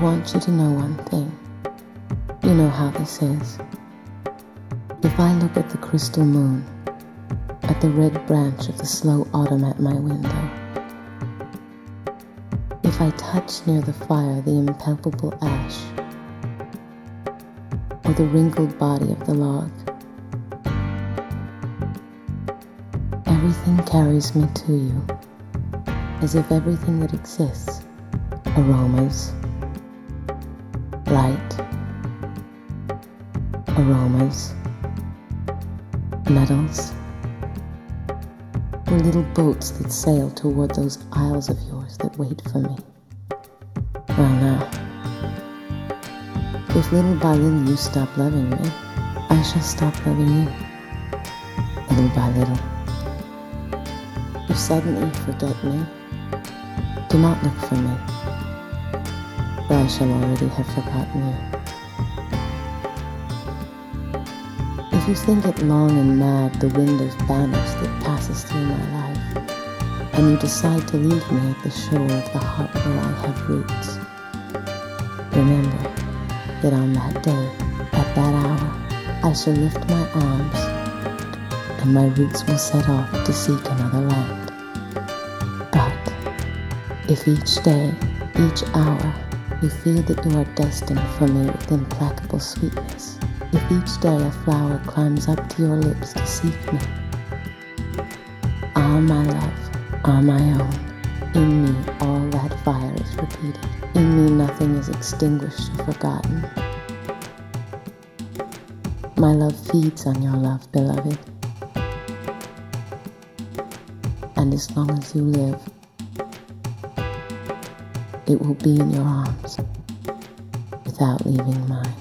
want you to know one thing. You know how this is. If I look at the crystal moon, at the red branch of the slow autumn at my window, if I touch near the fire the impalpable ash, or the wrinkled body of the log, everything carries me to you, as if everything that exists, aromas, light, aromas, metals, were little boats that sail toward those isles of yours that wait for me. Well now, if little by little you stop loving me, I shall stop loving you, little by little. If suddenly you forget me, do not look for me, for I shall already have forgotten you. If you think it long and mad the wind of banners that passes through my life, and you decide to leave me at the shore of the heart where I have roots, remember that on that day, at that hour, I shall lift my arms, and my roots will set off to seek another land. But if each day, each hour, you feel that you are destined for me with implacable sweetness, if each day a flower climbs up to your lips to seek me, ah, my love, ah, my own, in me all that fire is repeated. In me nothing is extinguished or forgotten. My love feeds on your love, beloved. And as long as you live, it will be in your arms without leaving mine.